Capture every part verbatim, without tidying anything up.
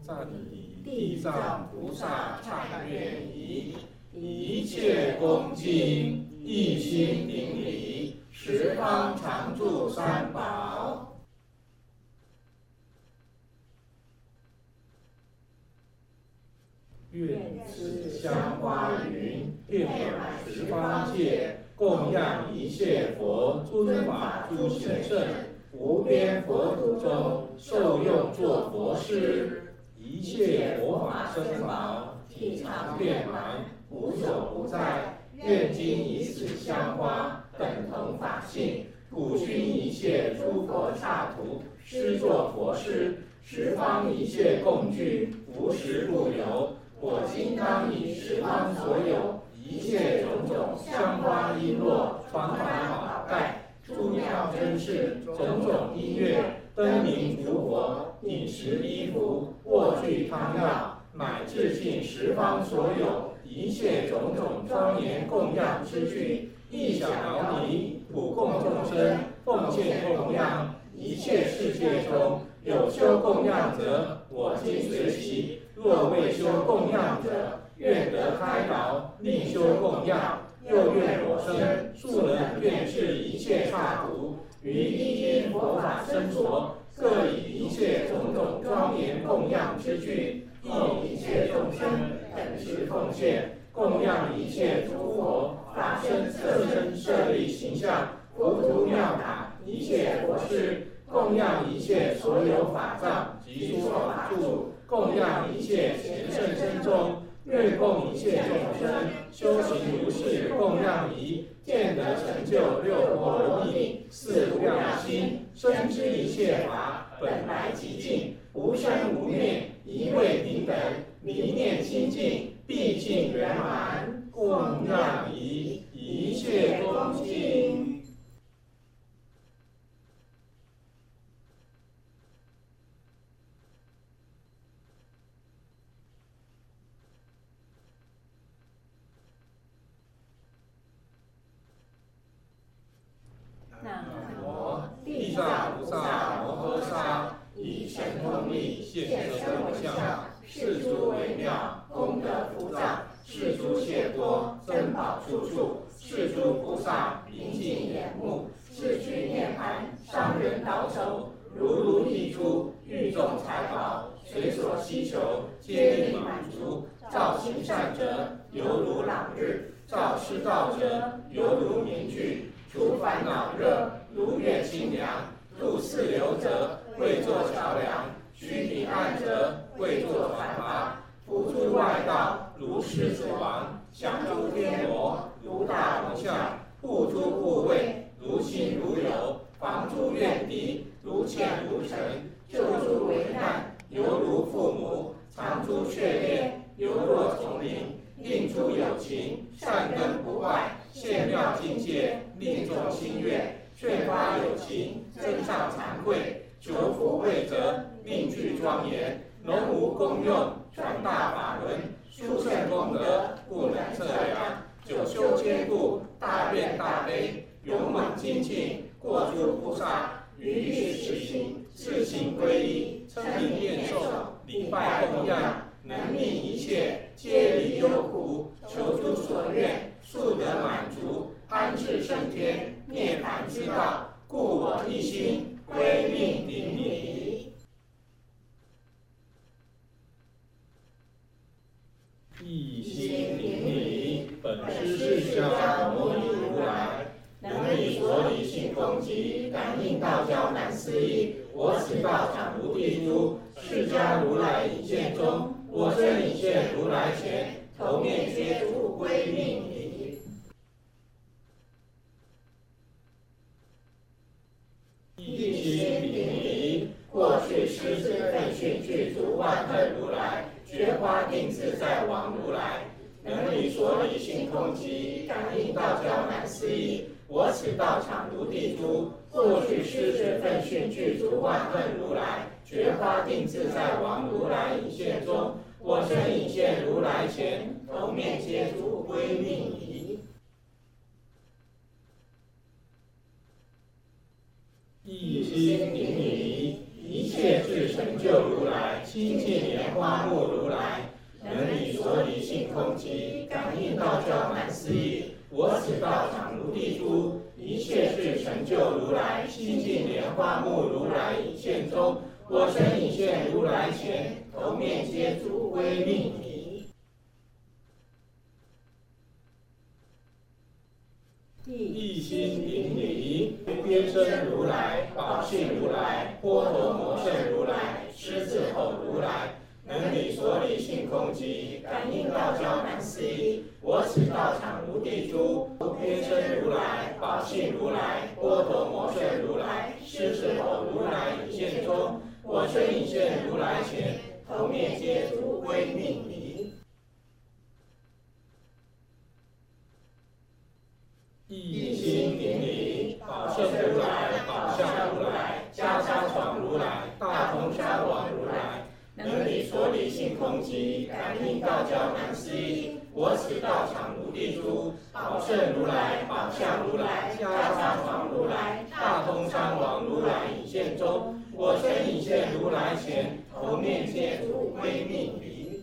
赞以地藏菩萨忏愿仪，一切恭敬，一心顶礼，十方常住三宝。愿此香花云遍满十方界，供养一切佛尊法诸行圣，无边佛土中受用作佛师，一切佛法僧宝体常遍满，无所不在。愿今以此香花等同法性，普熏一切诸佛刹土，施作佛师，十方一切共具，无时不有。我今当以十方所有一切种种香花璎珞、传法宝盖、诸妙珍事、种种音乐、灯明烛火、饮食衣服、卧具汤药，乃至尽十方所有一切种种庄严供养之具，亦想饶你普供众生，奉献供养。一切世界中有修供养者，我今随喜；若未修供养者，愿得开导，另修供养。又愿我生速能遍至一切刹土，于一因佛法身所，各以一切种种庄严供养之具，亦一切众生等持奉献，供养一切诸佛法身色身舍利形象、佛土妙塔一切佛事，供养一切所有法藏及诸法住，供养一切贤圣身众，愿供一切众生修行如是供养仪，见得成就六波罗蜜、四无量心，深知一切法本来极尽，无生无灭，一味平等，离念清净，毕竟圆满。供养仪，一切恭敬。 南无地藏菩萨摩诃萨，以神通力现身为相，是诸微妙功德福藏，是诸解脱珍宝处处，是诸菩萨临近眼目，是居涅盘商人倒手，如如一珠玉众财宝，随所希求皆令满足。造行善者犹如朗日，造施道者犹如明炬，除烦恼热，如月清凉。渡四流者为作桥梁，须彼岸者为作船筏。扶诸外道如狮子王，降诸天魔如大龙象，护诸护卫如亲如友，防诸怨敌如缱如绳，救诸危难犹如父母，藏诸雀猎犹若丛林，令诸有情善根不坏，现妙境界令众心悦，劝发有情增上惭愧，求福慧者令具庄严，龙无功用传大法轮，殊胜功德不能测量，九修坚固大愿大悲，勇猛精进过诸菩萨，于欲实行自行皈依，称名念诵礼拜供养，能令一切皆离忧苦，求诸所愿速得满足，安置升天涅槃之道，故我一心归命顶礼。 一心顶礼，本师释迦牟尼如来。能以所理性空寂，感应道交难思议。我此道场如地珠，释迦如来引现中，我身引现如来前，头面皆足归命礼。一心顶礼，过去师之奋训具足万恨如来，觉花定自在王如来。能以所理性空寂，感应道交难思议。我此道场如地珠，过去师之奋训具足万恨如来，觉花定自在王如来引现中，我身引现如来前，头面皆足归命礼。一心顶礼，一切智成就如来， 亲近莲花目如来，能理所理性空寂，感应道交满思议。我此道场如地珠，一切事成就如来，亲近莲花目如来已现中。我身已现如来前，头面皆足归命礼。一心顶礼，边身如来，宝性如来，波罗摩圣如来，狮子吼如来，能理所理性空寂，感应道交满思议。我此道场如地珠，边身如来，宝性如来，波罗摩圣如来，狮子吼如来已现中。我身已现如来前，头面皆足归命礼。一心顶礼，宝胜如来，宝相如来，袈裟床如来，大通山王如来，能理所理性空寂，感应道交满思议。我此道场如地珠，宝胜如来，宝相如来，袈裟床如来，大通山王如来已现中。我身已现如来前，头面皆足归命礼。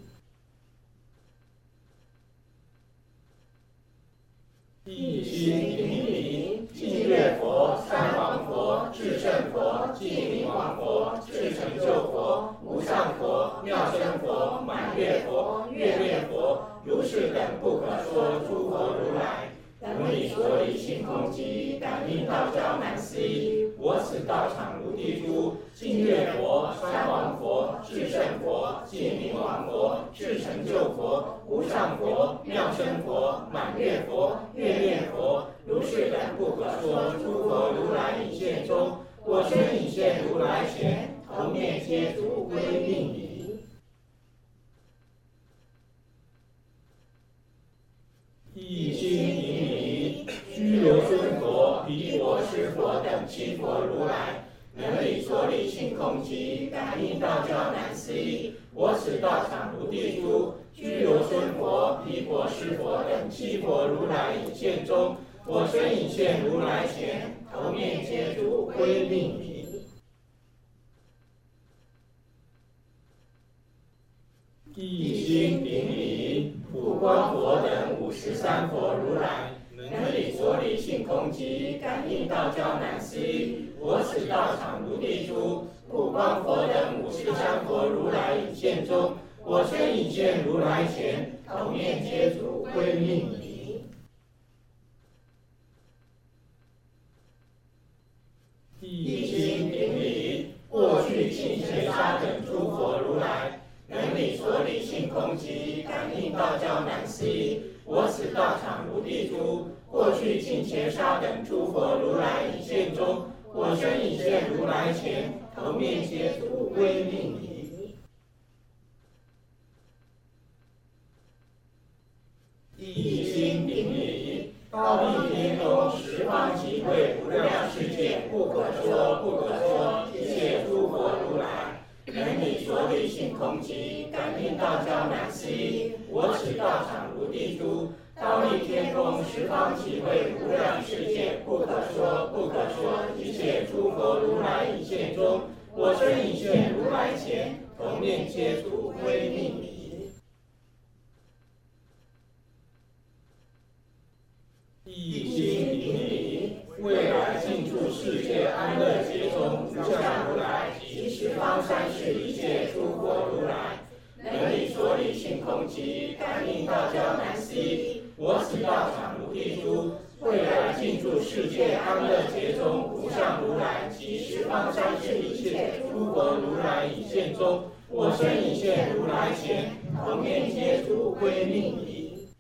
一心顶礼，净月佛、三王佛、至圣佛、净明王佛、至成就佛、无上佛、妙身佛、满月佛、月月佛，如是等不可说诸佛如来，能理所理性空寂，感应道交满思议。我此道场如地珠，净月佛、三王佛、至圣佛、净明王佛、至成就佛、无上佛、妙身佛、满月佛、月月佛，如是等不可说诸佛如来已现中。我身已现如来前，头面皆足归命礼。一心顶礼，须留孙佛、毗婆尸佛等七佛如来，能理所理性空寂，感应道交满思议。我此道场如地珠，须留孙佛、毗婆尸佛等七佛如来已现中。我身已现如来前，头面皆足归命礼。一心顶礼，普光佛等五十三佛如来，能理所理性空寂，感应道交满思议。我此道场如地珠，普光佛等五十三佛如来已现中。我身已现如来前，头面皆足归命礼。一心顶礼，过去尽前沙等诸佛如来，能理所理性空寂，感应道交满思议。我此道场如地珠，过去尽前沙等诸佛如来已现中。我身已现如来前，头面皆足归命礼。一心顶礼，高丽天宫十方极慧无量世界，不可说不可说一切诸佛如来，能理所理性空寂，感应道交满思议。我此道场如地珠，高丽天宫十方极慧无量世界，不可说不可说一切诸佛如来已现中。我身已现如来前，头面皆足归命礼。一心顶礼，未来尽处世界安乐劫中，无相如来及十方三世一切诸佛如来，能理所理性空寂，感应道交满思议。我此道场如地珠，未来尽处世界安乐劫中，无相如来及十方三世一切诸佛如来已现中。我身已现如来前，头面皆足归命礼。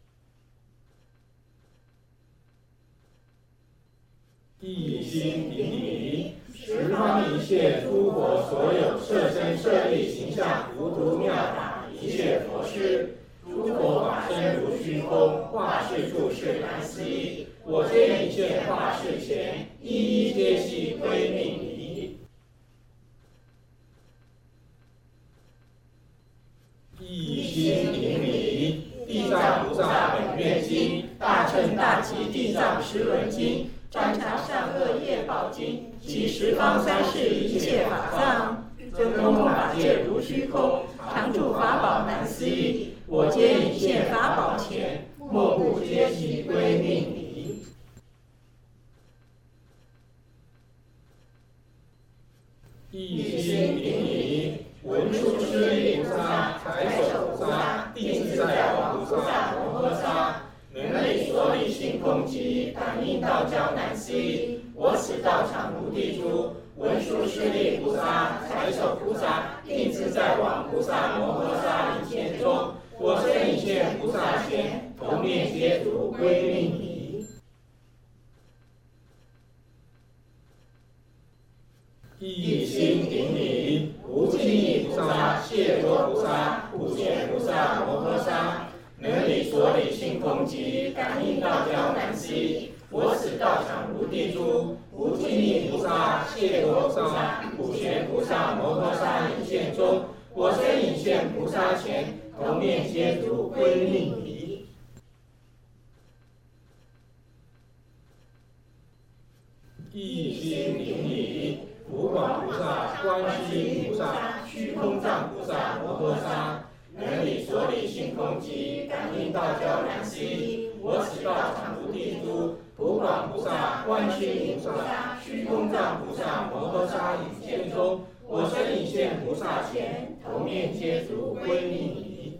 一心顶礼，十方一切诸佛所有摄身舍利形象无图妙法一切佛施，诸佛法身如虚空，化世处世难思议。我皆一切化世前，一一皆悉归命礼。一心顶礼，地藏菩萨本愿经，大乘大集地藏十轮经，占察善恶业报经，及十方三世一切法藏，真空法界如虚空， 一心顶礼，文殊师利菩萨、财首菩萨、地自在王菩萨摩诃萨，能力所理性空寂，感应道交难思议。我此道场如地珠，文殊师利菩萨、财首菩萨、地自在王菩萨摩诃萨引现中，我身引现菩萨前，头面皆足归命礼。一心顶礼，无尽意菩萨、谢多菩萨、普贤菩萨摩诃萨，能理所理性空寂，感应道交难思议。我此道场如地珠，无尽意菩萨、谢多菩萨、普贤菩萨摩诃萨引现中，我身引现菩萨前，头面皆足归命礼。一心顶礼，普广菩萨、观世音菩萨、虚空藏菩萨摩诃萨，能理所理性空寂，感应道交难思议。我此道场如地珠，普广菩萨、观世音菩萨、虚空藏菩萨摩诃萨引现中，我身引现菩萨前，头面皆足归命礼。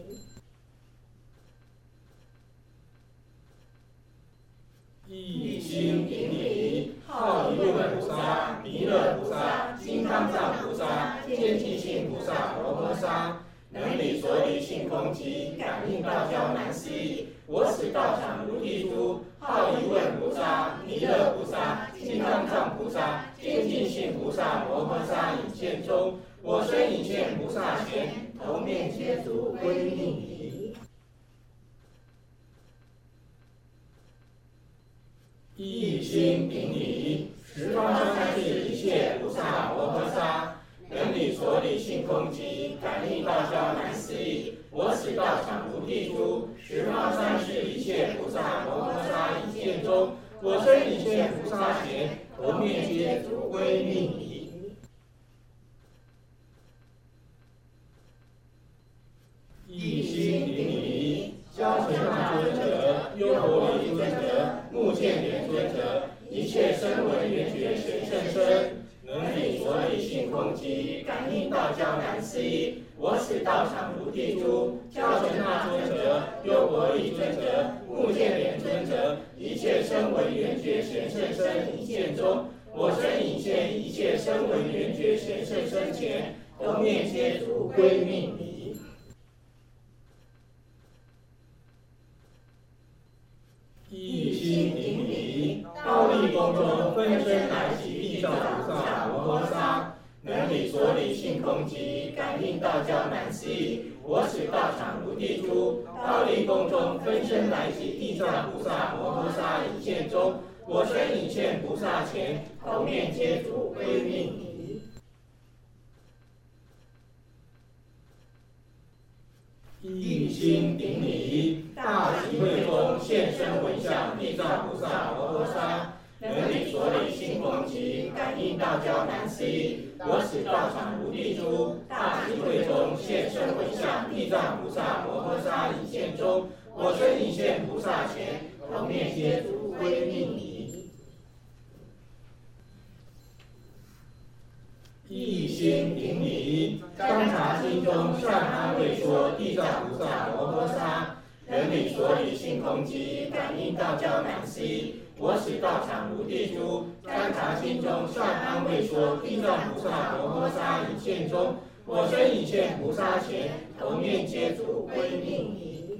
一心顶礼，好一位菩萨、弥勒菩萨、金刚藏菩萨、见济性菩萨摩诃萨，能理所理性空寂，感应道交难思议。我此道场如地珠，好一位菩萨、弥勒菩萨、金刚藏菩萨、见济性菩萨摩诃萨引现中，我身引现菩萨前，头面皆足归命礼。一心顶礼，十方三世一切菩萨摩诃萨，能理所理性空寂，感应道交难思议。我此道场如地珠，十方三世一切菩萨摩诃萨引现中，我身引现菩萨前，头面皆足归命礼。一心顶礼，迦陈那尊者、优婆离尊者、目犍连尊者，一切声闻缘觉神圣身，能理所理性空寂，感应道交难思议。我此道场如地珠，迦陈那尊者、优婆离尊者、目犍连尊者，一切声闻缘觉神圣身引现中，我身引现一切声闻缘觉神圣身前，头面皆足归命礼。一心顶礼，倒立宫中分身来集地藏菩萨摩诃萨，能理所理性空寂，感应道交难思议。我此道场如地珠，倒立宫中分身来集地藏菩萨摩诃萨引现中，我身引现菩萨前，头面皆足归命礼。一心顶礼，大集会中现身闻相地藏菩萨摩诃萨，能理所理性空寂，感应道交难思议。我此道场如地珠，大集会中现身闻相地藏菩萨摩诃萨引现中，我身引现菩萨前，头面皆足归命礼。一心顶礼，观察经中善安慰说地藏菩萨摩诃萨，能理所理性空寂，感应道交难思议。我此道场如地珠，观察经中善安慰说地藏菩萨摩诃萨引现中，我身引现菩萨前，头面皆足归命礼。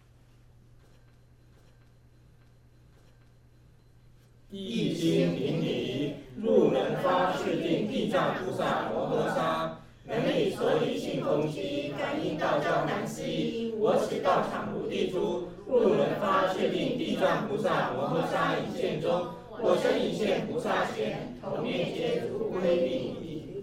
一心顶礼，入门发誓定地藏菩萨摩诃萨，能理所理性空寂，感应道交难思议。我此道场如地珠，入门发誓定地藏菩萨摩诃萨引现中，我身引现菩萨前，头面皆足归命礼。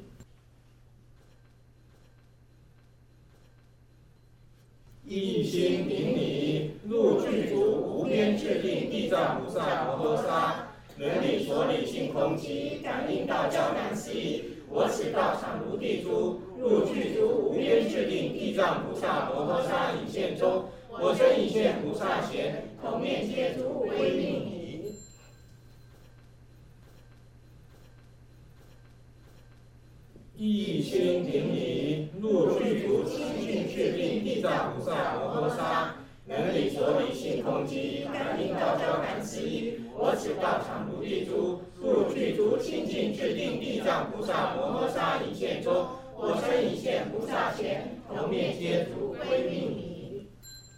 一心顶礼，入具足无边智定地藏菩萨摩诃萨，能理所理性空寂，感应道交难思议。我此道场如地珠，入具足无边智定地藏菩萨摩诃萨引现中，我身引现菩萨前，头面皆足归命礼。 一心顶礼，入具足清净确定地藏菩萨摩诃萨，能理所理性空寂，感应道交难思议。我此道场如地珠，入具足清净确定地藏菩萨摩诃萨一切中，我身一切菩萨前，头面皆足归命礼。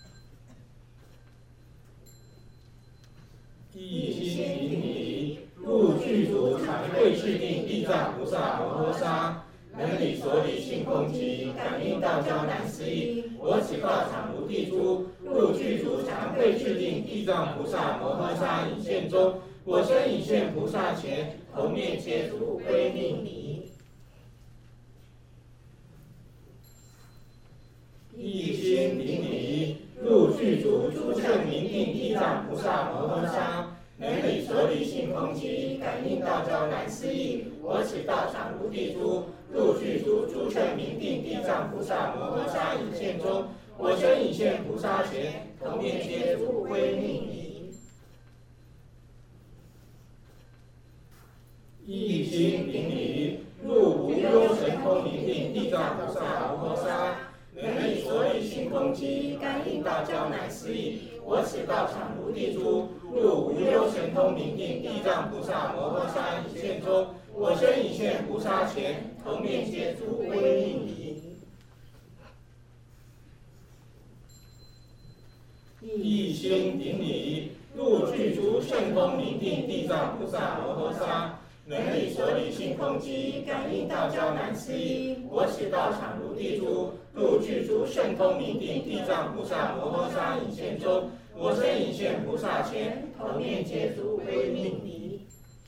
一心顶礼，入具足常慧确定地藏菩萨摩诃萨，能理所理性空寂，感应道交难思议。我此道场如地珠，入具足常慧确定地藏菩萨摩诃萨一切中，我身一切菩萨前，头面皆足归命礼。一心顶礼，入具足诸圣明定地藏菩萨摩诃萨，能理所理性空寂，感应道交难思议。我此道场如地珠，入具足诸圣明定地藏菩萨摩诃萨一切中，我身一切菩萨前，头面皆足归命礼。一心顶礼，入无忧神通明定地藏菩萨摩诃萨，能理所理性空寂，感应道交难思议。我此道场如地珠，入无忧神通明定地藏菩萨摩诃萨一切中，我身一切菩萨前，头面皆足归命礼。一心顶礼，入具足圣通明定地藏菩萨摩诃萨，能理所理性空寂，感应道交难思议。我此道场如地珠，入具足圣通明定地藏菩萨摩诃萨一切中，我身一切菩萨前，头面皆足归命礼。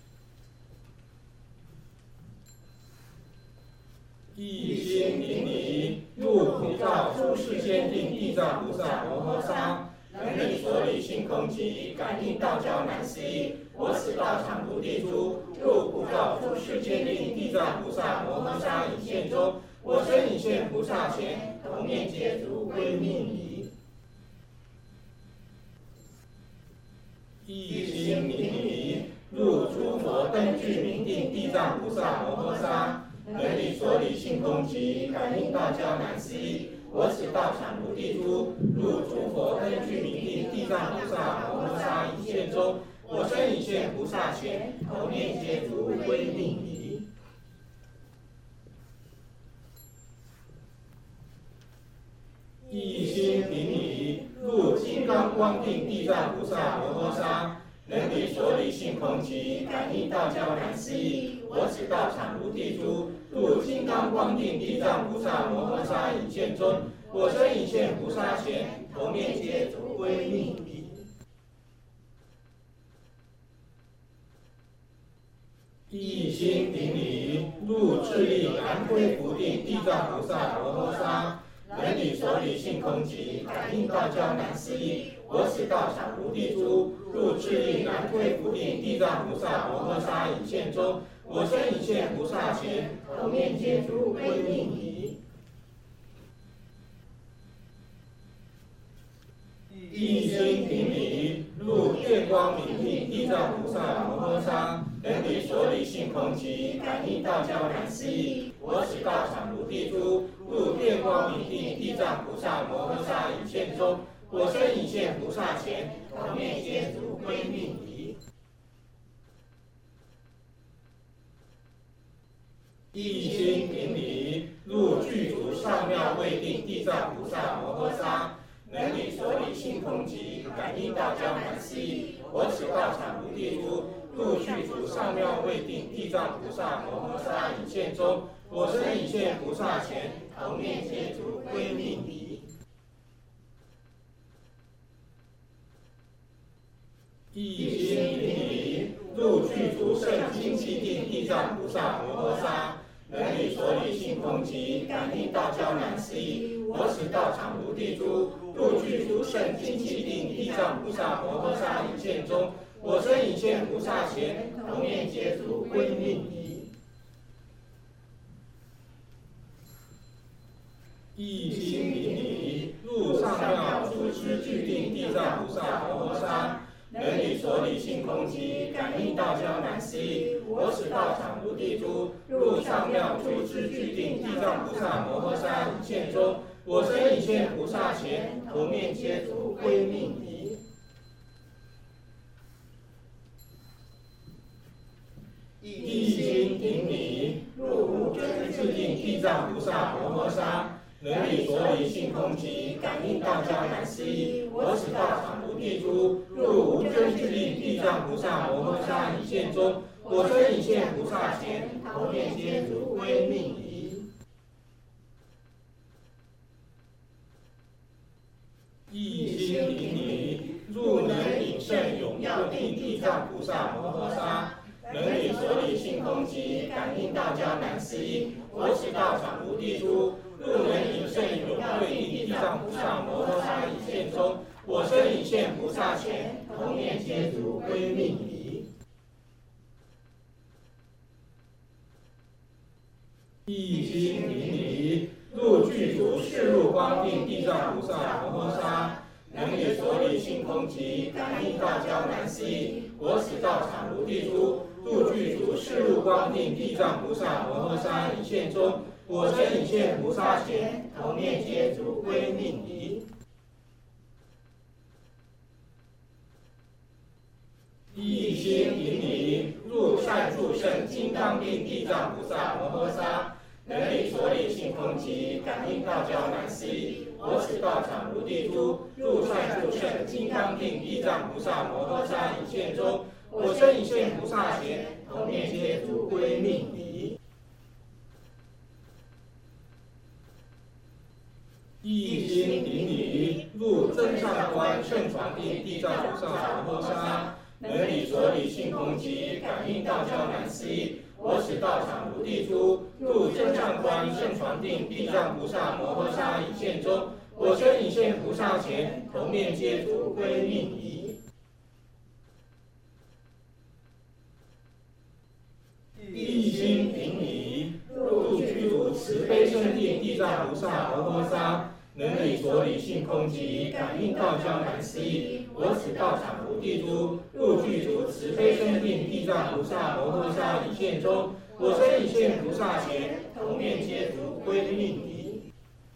一心顶礼，入普照诸世间定地藏菩萨摩诃萨，能理所理性空寂，感应道交难思议。我此道场如地珠，入普照诸世间定地藏菩萨摩诃萨一切中，我身一切菩萨前，头面皆足归命礼。一心顶礼，入诸佛灯具明定地藏菩萨摩诃萨，能理所理性空寂，感应道交难思议。我此道场如地珠，入诸佛灯具明定地藏菩萨摩诃萨一切中，我身一切菩萨前，头面皆足归命礼。一心顶礼，入金刚光定地藏菩萨摩诃萨，能理所理性空寂，感应道交难思议。我此道场如地珠，入金刚光定地藏菩萨摩诃萨一切中，我身一切菩萨前，头面皆足归命礼。一心顶礼，入智力南归福定地藏菩萨摩诃萨，能理所理性空寂，感应道交难思议。我此道场如地珠，入智力南归福定地藏菩萨摩诃萨一切中，我身一切菩萨前，头面皆足归命礼。一心顶礼，入电光明定地藏菩萨摩诃萨，能理所理性空寂，感应道交难思议。我此道场如地珠，入电光明定地藏菩萨摩诃萨一切中，我身一切菩萨前，头面皆足归命礼。一心顶礼，入具足上妙位定地藏菩萨摩诃萨，能理所理性空寂，感应道交难思议。我此道场如地珠，入具足上妙位定地藏菩萨摩诃萨一切中，我身一切菩萨前，头面皆足归命礼。一心顶礼，入具足圣清寂定地藏菩萨摩诃萨，能理所理性空寂，感应道交难思议。我此道场如地珠，入具足圣清寂定地藏菩萨摩诃萨一切中，我身一切菩萨前，头面皆足归命礼。一心顶礼，入上妙诸师具定地藏菩萨摩诃萨，能理所理性空寂，感应道交难思议。 我此道场如地珠，入上妙珠之具定地藏菩萨摩诃萨引现中，我身引现菩萨前，头面皆足归命仪。一心顶礼，入无真自定地藏菩萨摩诃萨。能理所理性空寂，感应道交难思议。我此道场如地珠，入无真自定地藏菩萨摩诃萨引现中，我身引现菩萨前，头面皆足归命仪。一心顶礼，入能引胜永耀定地藏菩萨摩诃萨。能理所理性空寂，感应道交难思议。我此道场如地珠，入能引胜永耀定地藏菩萨摩诃萨引现中，我身引现菩萨前，头面皆足归命仪。一心顶礼，入具足世入光定地藏菩萨摩诃萨。能理所理性空寂，感应道交难思议。我此道场如地珠，入具足世入光定地藏菩萨摩诃萨引现中，我身引现菩萨前，头面皆足归命仪。一心顶礼，入善住胜金刚定地藏菩萨摩诃萨。能理所理性空寂，感应道交难思议。我此道场如地珠，入善住胜金刚定地藏菩萨摩诃萨引现中，我身引现菩萨前，头面皆足归命仪。一心顶礼，入增上观胜传定地藏菩萨摩诃萨。能理所理性空寂，感应道交难思议。我此道场如地珠，入增上观胜传定地藏菩萨摩诃萨引现中，我身引现菩萨前，头面皆足归命仪。一心顶礼，入具足慈悲胜定地藏菩萨摩诃萨。能理所理性空寂，感应道交难思议。我此道场如地珠，入具足慈悲胜定地藏菩萨摩诃萨引现中，我身引现菩萨前，头面皆足归命仪。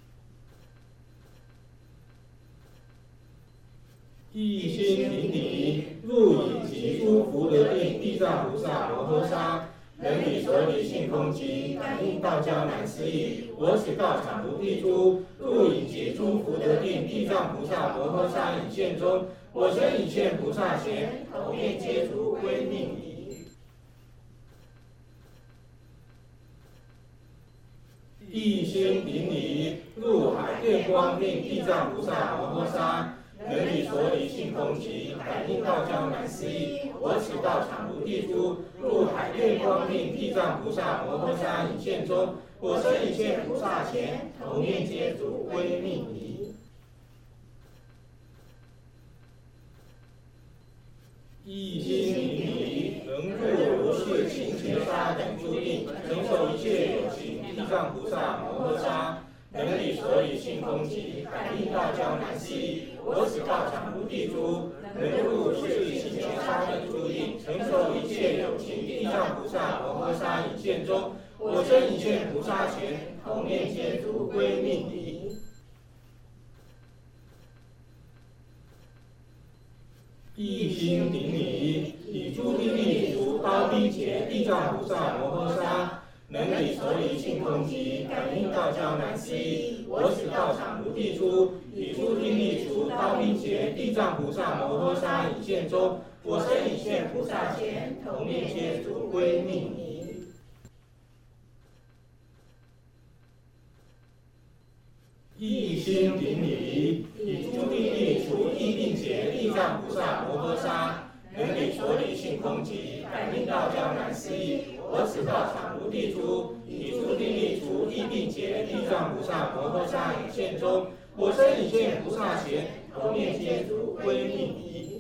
一心顶礼，入以及诸福德定地藏菩萨摩诃萨。能理所理性空寂，感应道交难思议。我此道场如地珠，入以及诸福德定地藏菩萨摩诃萨引现中，我身引现菩萨前，头面皆足归命仪。一心顶礼，入海电光定地藏菩萨摩诃萨。能理所理性空寂，感应道交难思议。我此道场如地珠，入海电光定地藏菩萨摩诃萨引现中，我身引现菩萨前，头面皆足归命仪。一心顶礼，能入如是行劫沙等诸定，承受一切有情地藏菩萨摩诃萨。能理所理性空寂，感应道交难思议。我此道场如地珠，能入如是行劫沙等诸定，承受一切有情地藏菩萨摩诃萨引现中，我身引现菩萨前，头面皆足归命仪。一心顶礼，以诸地力除刀兵劫地藏菩萨摩诃萨。能理所理性空寂，感应道交难思议。我此道场如地珠，以诸地力除刀兵劫地藏菩萨摩诃萨引现中，我身引现菩萨前，头面皆足归命仪。一心顶礼，以诸地力除意定劫地藏菩萨摩诃萨。能理所理性空寂，感应道交难思议。我此道场如地珠，以诸地力除意定劫地藏菩萨摩诃萨引现中，我身引现菩萨前，头面皆足归命仪。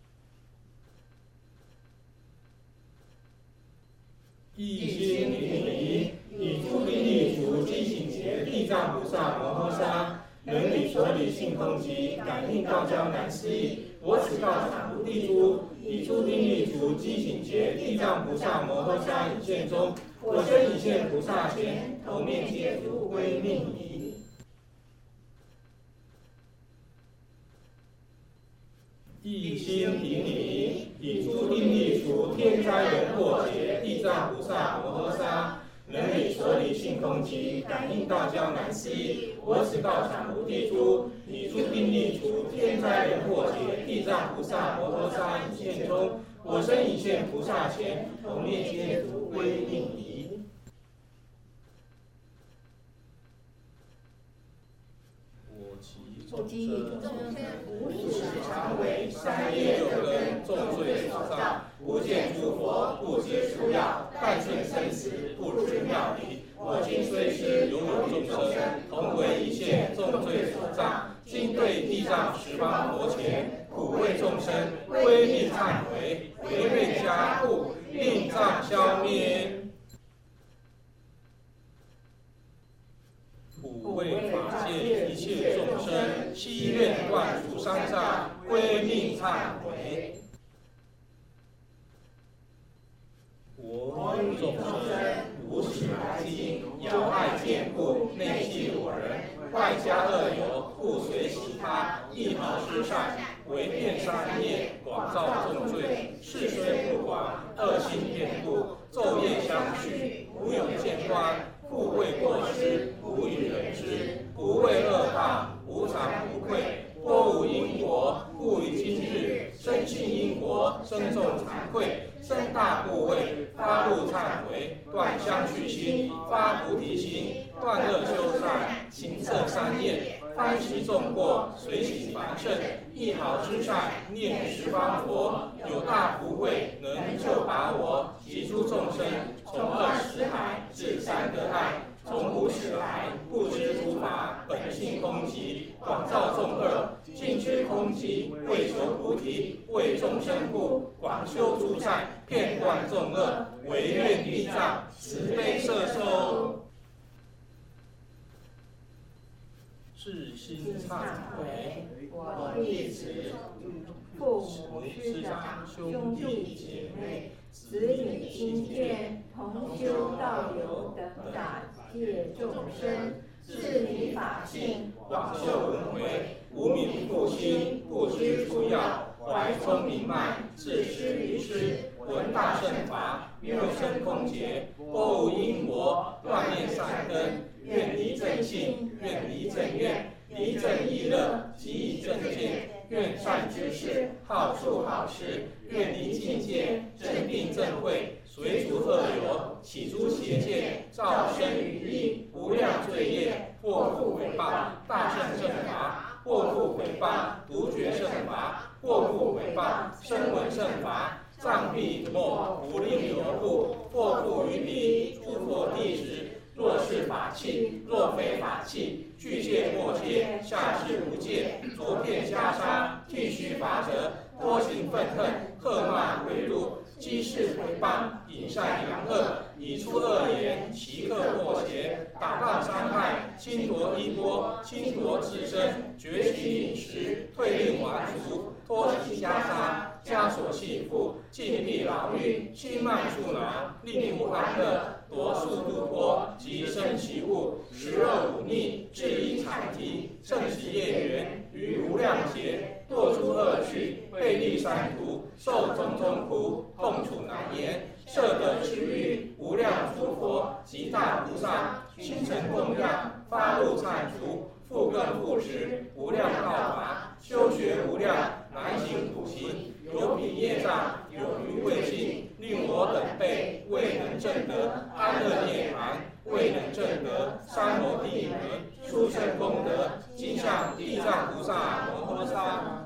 一心顶礼，以诸地力除机行劫地藏菩萨摩诃萨。能理所理性空寂，感应道交难思议。我此道场如地珠， 以诸丁力除机行劫，地藏菩萨摩诃萨引现中，我身已现菩萨前，头面皆足归命矣。一心平理，以诸丁力除天灾人祸劫，地藏菩萨摩诃萨能以所理性空寂，感应道交难思议。我此道场无地诸，以诸丁力除天灾人祸劫，地藏菩萨摩诃萨引现中，我身已现菩萨前，头面皆足归命矣。我其众生，无始常为三业六根，重罪所造，不见诸佛，不知诸药，但顺生死，不知妙理。我今虽是拥有众生，同为一切重罪所造，今对地藏十方佛前，苦为众生归命忏悔，唯愿加护，令障消灭。普为法界一切众生，悉愿断除三障，归命忏悔。我与众生无始来今，遥爱见故，内系我人，外加恶友，互随其他，一毫失善，为遍三业，广造重罪。事虽不广，恶心遍布，昼夜相续，无有见观。复为过失，无与人知；不为恶报，无常无愧。波无因果，故于今日深信因果，生重惭愧，生大怖畏，发露忏悔，断相续心，发菩提心，断恶修善，行摄三业，翻习众过，随喜凡圣，一毫之善，念十方佛，有大福慧，能救拔我及诸众生，从二十海至三得爱。从无始来，不知诸法，本性空寂，广造众恶。今知空寂，为求菩提，为众生故，广修诸善，遍断众恶，唯愿地藏慈悲摄受。至心忏悔， 我弟子、父母师长、兄弟姐妹、子女亲眷，同修道友等感界众生，是离法性， 广受轮回，无明不心，不知诸药，怀聪明脉，自失于失，闻大乘法，谬生空劫，波无因果，断灭善根，愿离正信，愿离正愿，离正意乐，即以正见，愿善知识，好处好持，愿离境界，正定正慧，随除恶友，起诸邪见，造生于意，无量罪业，祸福毁谤，大乘正法，祸福毁谤，独觉圣法，祸福毁谤，声闻圣法。藏必莫无令有故，祸福于彼，诸佛弟子。若是法器，若非法器，具戒莫戒，下士无戒，作骗瞎杀，剃须法者，多行愤恨，喝骂贿赂，讥视诽谤，引善扬恶，以出恶言，欺客破邪，打荡伤害，侵夺衣钵，侵夺自身，绝取饮食，退令还俗，脱其袈裟，枷锁系缚，禁闭牢狱，轻慢触挠，令无安乐，夺数度脱，及生其物，十恶五逆，至以惨敌，胜其业缘，于无量劫，堕诸恶趣，背离三途，受种种苦，痛楚难言。摄得之欲，无量诸佛及大菩萨，心诚供养，发露忏除，复更复持，无量道法，修学无量，难行苦行，有彼业障，有余未尽，令我等辈未能证得安乐涅槃，未能证得三摩地门，殊胜功德，今向地藏菩萨摩诃萨。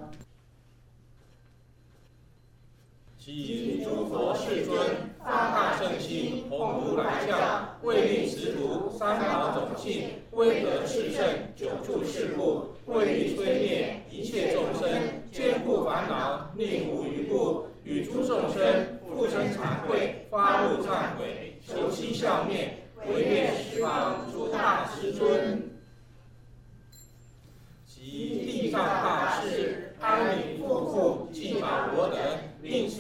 即诸佛世尊发大圣心，弘如来教，为令持徒三宝种性，威德炽盛，久住世故，为欲摧灭一切众生，坚固烦恼，令无余故，与诸众生复生惭愧，发露忏悔，求其消灭，唯愿十方诸大师尊。及地藏大士，安宁富富，济法罗能，令世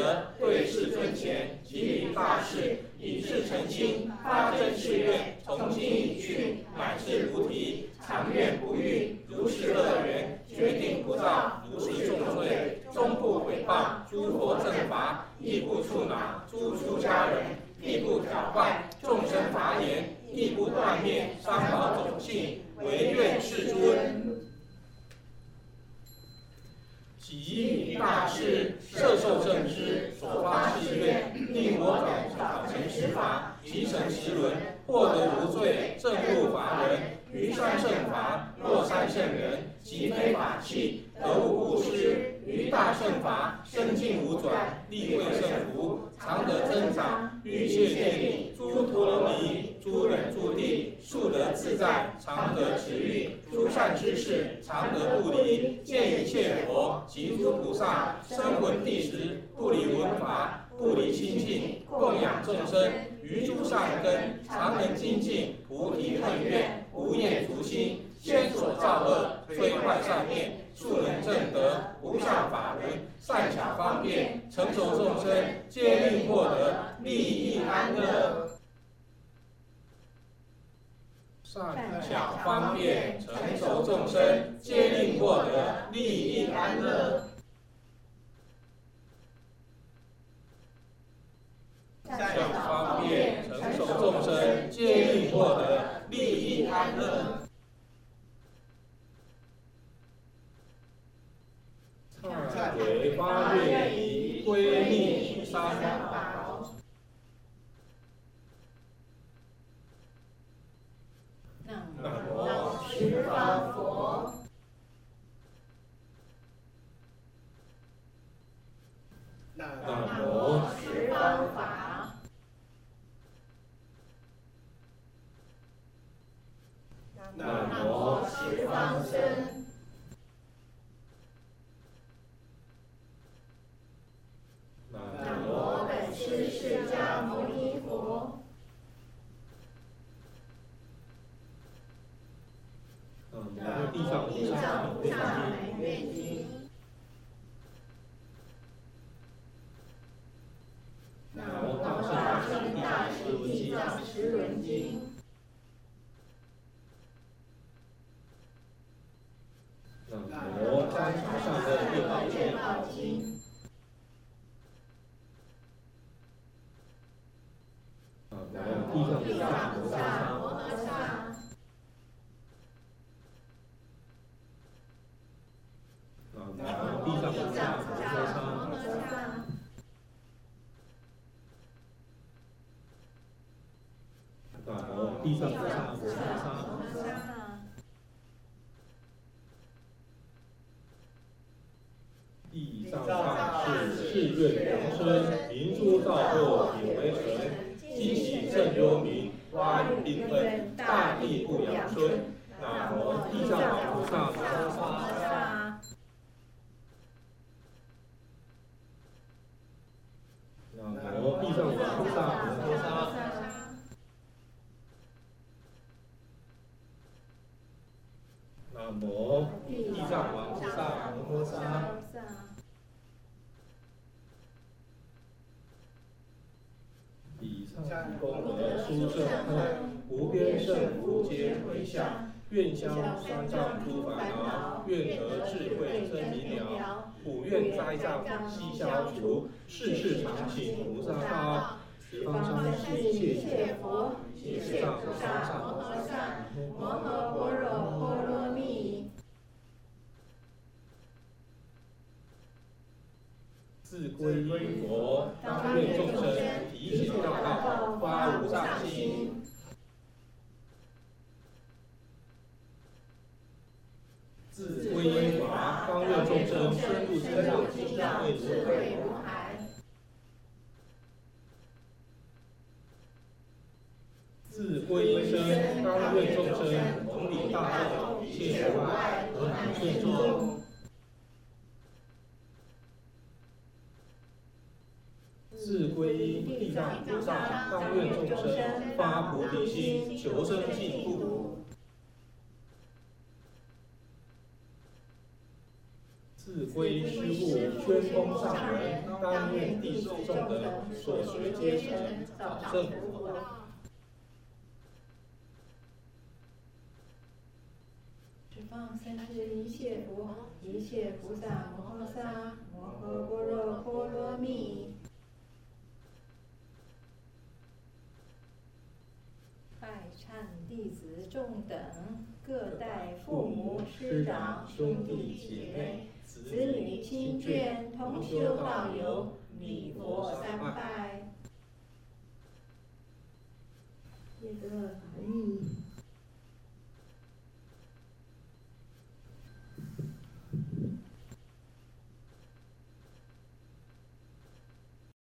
得对世尊前，即以大事，以至诚心，发真誓愿，从今以去，乃至菩提，常愿不遇，如是乐缘，决定不造如是重罪，终不毁谤诸佛正法，亦不触恼诸出家人，亦不挑坏众生法言，亦不断灭三宝种性，唯愿世尊。即以大事摄受正知，所发誓愿，令我转早成十法，即成十轮，获得无罪，正入法门。于三圣法，若三圣人，即非法器，得无不施。于大圣法，深尽无转，力慧胜福，常得增长，欲界见理，诸陀罗尼，诸忍住地，速得自在，常得持欲，诸善知识，常得不离，见一切佛及诸菩萨，生闻第时，不离闻法，不离清净，供养众生，于诸善根，常能精进，菩提恨愿，无厌除心，先所造恶，摧坏善念，速能正得无上法轮，善巧方便，成熟众生，皆令获得利益安乐。善巧方便，成熟众生，皆令获得利益安乐。善巧方便，成熟众生，皆令获得利益安乐。忏悔发愿仪，归命三宝。南无十方佛。南无十方法。南无十方身。南无本师释迦牟尼佛。南无地藏菩萨本愿经。南无大圣大士地藏十轮经。南无观常上的六道愿道经。南无地藏菩萨摩诃萨。南无地藏菩萨摩诃萨。南无地藏菩萨摩诃萨。地藏上士誓愿永生，明珠照破引为纯，积喜正幽冥，花雨缤纷，大地不阳春。南无地藏王菩萨摩诃萨。南无地藏王菩萨摩诃萨。南无地藏王菩萨摩诃萨。以上功德殊胜恨，无边胜福皆回向，愿消三障诸烦恼，愿得智慧真明了，普愿灾障悉消除，世世常请菩萨道，十方三世谢谢佛，谢谢菩萨摩诃萨，摩诃般若波罗蜜。自归依佛，当愿众生提起大道，发无上心。自归依法，当愿众生深入经藏，智慧如海。自归依身，当愿众生同理大众，一切无碍，和难顺中。自归依地藏菩萨，当愿众生发菩提心，求生净土。自自归师父，宣封上人，当愿弟子众等所学皆成，早证佛道。 十方三世一切佛，一切菩萨摩诃萨，摩诃般若波罗蜜。拜忏弟子众等，各代父母师长兄弟姐妹，子女亲眷同修道友，礼佛